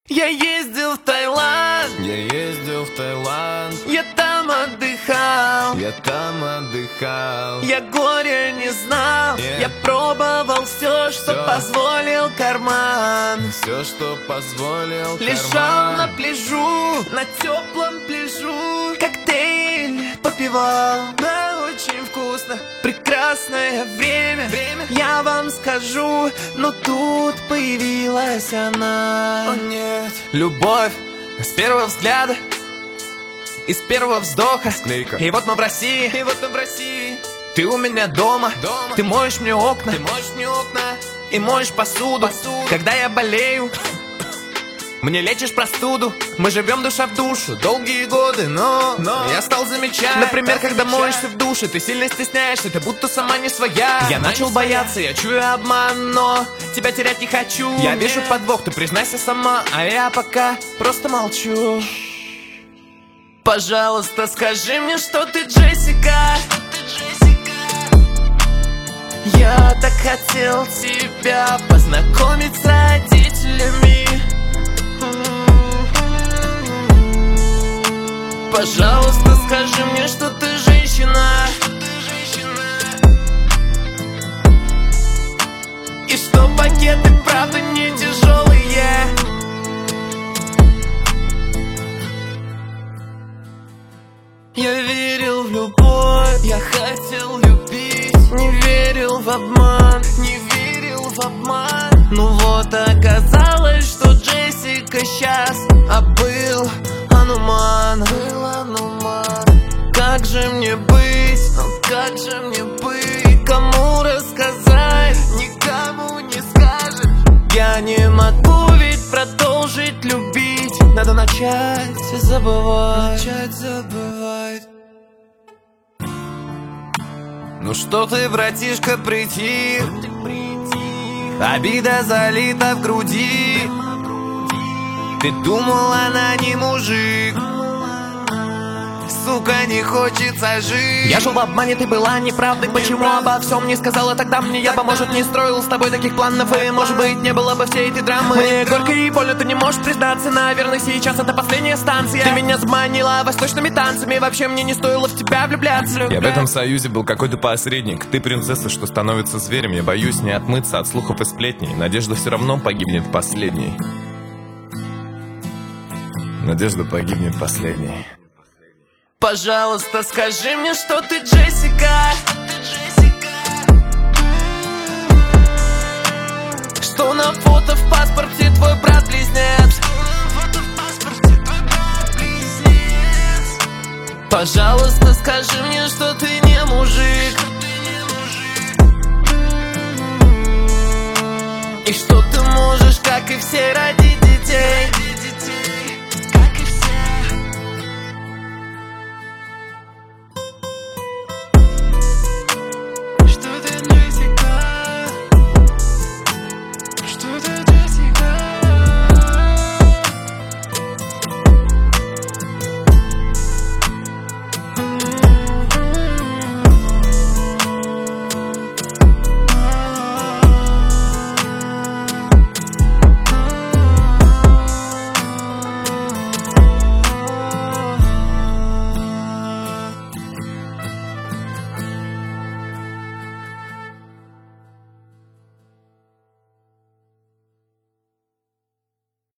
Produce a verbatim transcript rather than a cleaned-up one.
Я ездил в Таиланд, Я ездил в Таиланд, я там отдыхал, я там отдыхал. я горя не знал, Yeah. я пробовал все, что Всё. позволил карман. Все, что позволил Лежал карман. на пляжу, на теплом пляжу, коктейль попивал. Да, очень вкусно, прекрасное время, время. Я вам скажу, но тут появилась она. О нет, Любовь с первого взгляда и с первого вздоха. Склейка. И вот мы в России, и вот мы в России. ты у меня дома, Дома. ты моешь мне окна, Ты моешь мне окна, и моешь посуду. Посуду. Когда я болею, мне лечишь простуду. Мы живем душа в душу долгие годы, но, Но я стал замечать, например, стал когда замечать. моешься в душе, ты сильно стесняешься, ты будто сама не своя. Я Сама начал не своя. бояться, я чую обман, но тебя терять не хочу. Я Нет. вижу подвох, ты признайся сама, а я пока просто молчу. Пожалуйста, скажи мне, что ты Джессика. Я так хотел тебя познакомить с родителями. Пожалуйста, скажи мне, что ты женщина. И что пакеты правда не тяжелые. Я верил в любовь, я хотел любить. Не верил в обман, не верил в обман. Ну вот оказалось, что Джессика сейчас, а был Ануман. Был Ануман. Как же мне быть, ну как же мне быть? Кому рассказать, никому не скажет. Я не могу ведь продолжить любить. Надо начать забывать. Начать забывать. Ну что ты, братишка, прийти? Обида залита в груди. Ты думал, она не мужик. Сука, не хочется жить. Я жил в обмане, ты была неправдой. Почему обо всем не сказала тогда мне? Я бы, может, не строил с тобой таких планов. И, может быть, не было бы всей этой драмы. Мне горько и больно, ты не можешь признаться. Наверное, сейчас это последняя станция. Ты меня заманила восточными танцами. Вообще мне не стоило в тебя влюбляться. Я в этом союзе был какой-то посредник. Ты принцесса, что становится зверем. Я боюсь не отмыться от слухов и сплетней. Надежда все равно погибнет последней. Надежда погибнет последней. Пожалуйста, скажи мне, что ты Джессика. Что на фото в паспорте твой брат-близнец. Пожалуйста, скажи мне, что ты не мужик. И что ты можешь, как и все, родить детей.